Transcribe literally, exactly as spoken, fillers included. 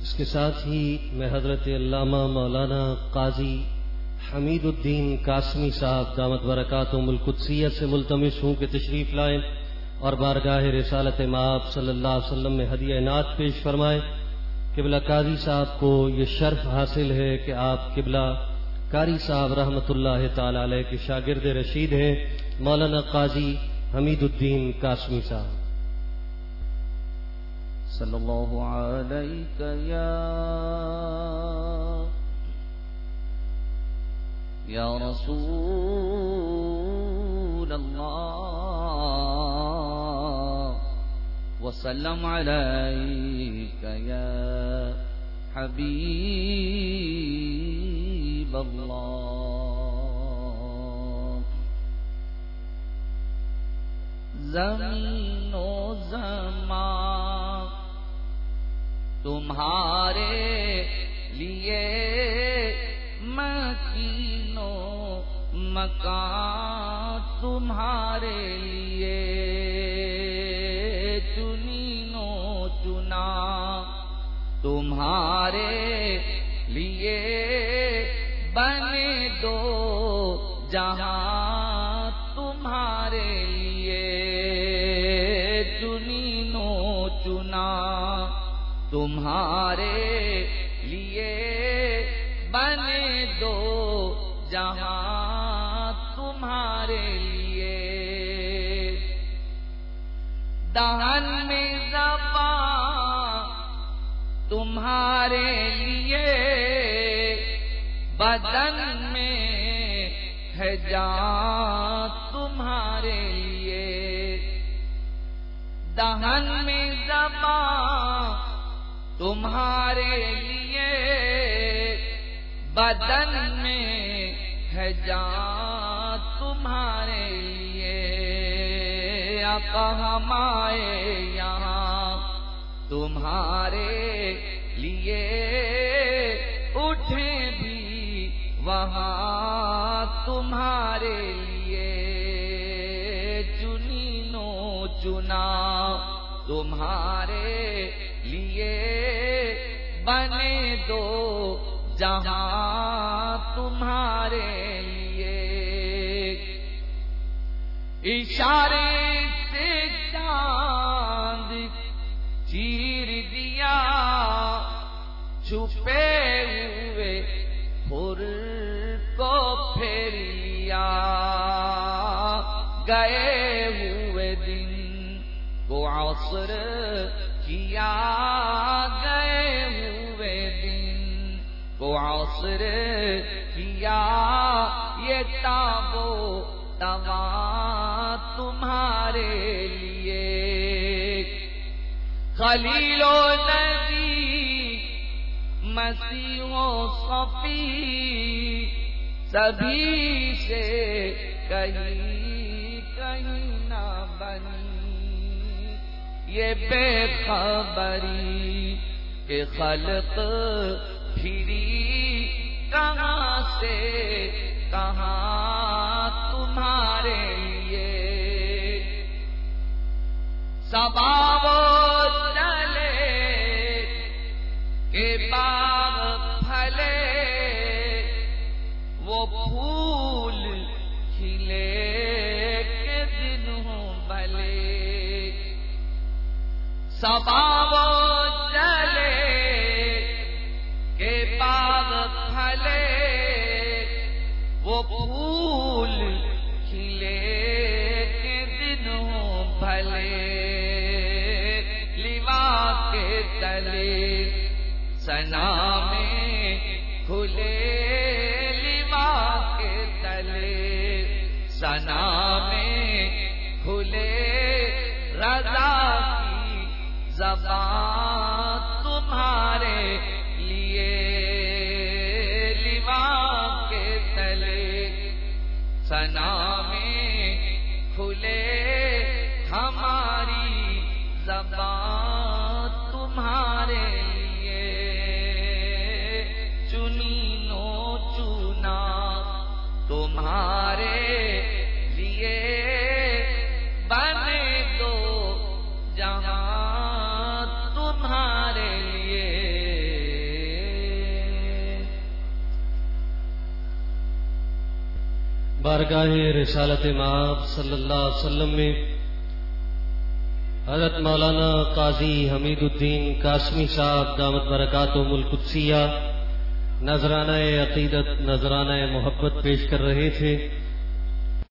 اس کے ساتھ ہی میں حضرت علامہ مولانا قاضی حمید الدین قاسمی صاحب دامت برکاتہم القدسیہ سے ملتمس ہوں کہ تشریف لائیں اور بارگاہ رسالت مآب صلی اللہ علیہ وسلم میں ہدیہ نعت پیش فرمائیں۔ قبلہ قاضی صاحب کو یہ شرف حاصل ہے کہ آپ قبلہ قاری صاحب رحمۃ اللہ تعالی علیہ کے شاگرد رشید ہیں، مولانا قاضی حمید الدین قاسمی صاحب۔ صلی اللہ علیک یا یا رسول اللہ وسلم علیک یا حبیب اللہ۔ زمین و زمان تمہارے لیے، مکین و مکان تمہارے لیے، چنین و چنا تمہارے لیے، بنے دو جہاں تمہارے لیے، چنین و چنا تمہارے لیے، بنے دو جہاں تمہارے لیے۔ دہن میں زبان تمہارے لیے، بدن میں ہے جان تمہارے لیے۔ دہن میں زبان تمہارے لیے، بدن میں ہے جان تمہارے لیے۔ آقا ہم آئے یہاں تمہارے لیے، اٹھیں بھی وہاں تمہارے لیے، چنین و چنا تمہارے لیے، بنے دو جہاں تمہارے لیے۔ اشارے سے چاند چیر دیا، چھپے ہوئے پھر کو پھیر لیا، گئے ہوئے دن کو عصر کیا، گئے ہوئے دن کو عصر کیا، یہ تاب و تواں تمہارے لیے۔ خلیل و نبی مسیح و صفی سبھی سے کہیں کہیں نہ بنی، یہ بے خبری کہ خلق پھری کہاں سے کہاں تمہارے لیے۔ صبا وہ چلے کہ باغ پھلے، وہ پھول کھلے کہ دن ہوں بھلے۔ صبا وہ چلے کہ باغ پھلے، وہ پھول کھلے کہ دن ہوں بھلے۔ لیوا کے تلے سنا میں کھلے، لیوا کے تلے سنا میں کھلے، رضا کی زبان تمہارے لیے۔ لیوا کے تلے سنا میں کھلے، ہماری زبان تمہارے لیے، چنین و چنا تمہارے لیے، بنے دو جہاں تمہارے لیے۔ بارگاہ رسالت مآب صلی اللہ علیہ وسلم میں حضرت مولانا قاضی حمید الدین قاسمی صاحب دامت برکاتہم القدسیہ نذرانہ عقیدت نذرانہ محبت پیش کر رہے تھے.